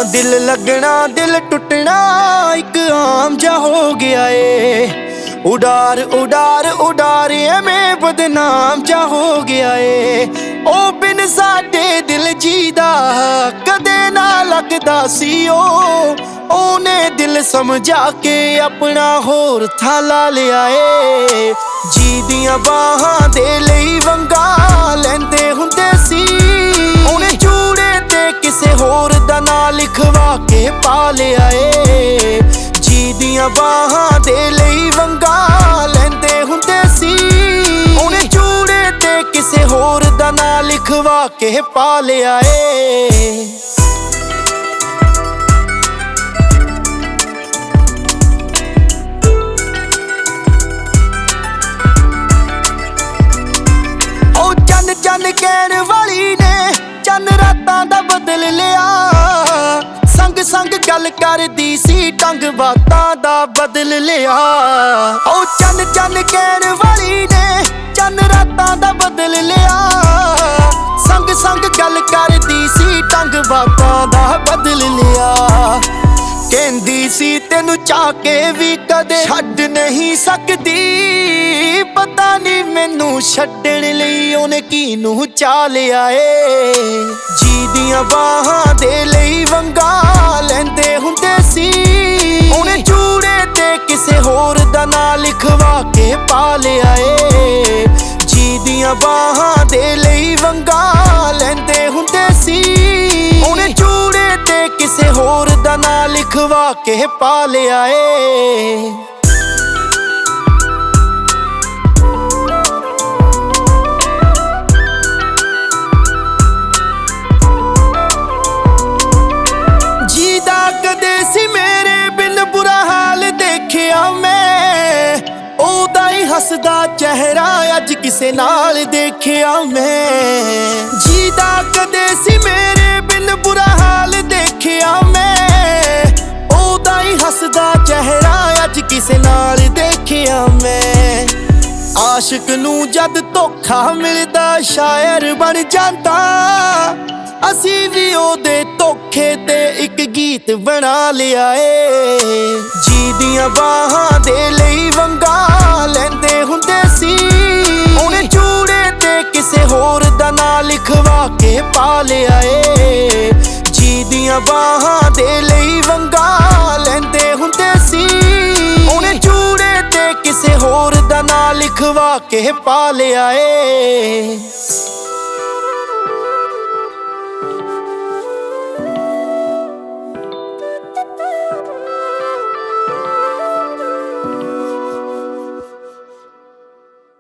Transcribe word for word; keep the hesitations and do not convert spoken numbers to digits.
दिल लगना दिल टुटना एक आम जा हो गया ए। उडार उडार उडार एवें बदनाम जा हो गया ए। ओ बिन साडे दिल जीदा कदे ना लगदा सी ओ। ओने दिल समझा के अपना होर था ला लिया ए। जी दियां बाहां दे लई वंगा लैंदे हुंदे सी। ओने चूड़े ते किसे होर दा ना लिखवा के पा लिया ए। जी दियां बाहां दे लई वंगा लैंदे हुंदे सी। ओने चूड़े ते किसे होर दा ना लिखवा के पा लिया ए। चन कहण वाली ने चन रातां दा बदल लिया। संग संग गल करदी सी टंग बातां दा बदल लिया। ओ चन चन कहण वाली ने चन रातां दा बदल लिया। संग संग गल करदी सी टंग बातां दा बदल लिया। कहंदी सी तेनू चाह के भी कदे छड्ड नहीं सकदी। पता नहीं मैनू छड्डण लई ओने किनू चाह लिया ए। जी दियां बाहां दे लई वंगा लैंदे हुंदे सी। ओने चूड़े ते किसे होर दा ना लिखवा के पा लिया ए। जी दियां बाहां दे लई वंगा लैंदे हुंदे सी। ओने चूड़े ते किसे होर दा ना लिखवा के पा लिया ए। हसदा चेहरा अज किसे नाल देखिया मैं। जीदा कदे सी मेरे बिन बुरा हाल देखिया मैं। ओदा ही हसदा चेहरा अज किसे नाल देखिया मैं। आशिक नू जद धोखा मिलदा शायर बन जांदा। असी भी ओदे धोखे ते एक गीत बना लिया ए। जी दियां बाहां दे लई वंगा लैंदे हुंदे सी। ओने चूड़े ते किसे होर दा ना लिखवा के पा लिया ए। जी दियां बाहां दे लई वंगा लैंदे हुंदे सी। ओने चूड़े ते किसे होर दा ना लिखवा के पा लिया ए।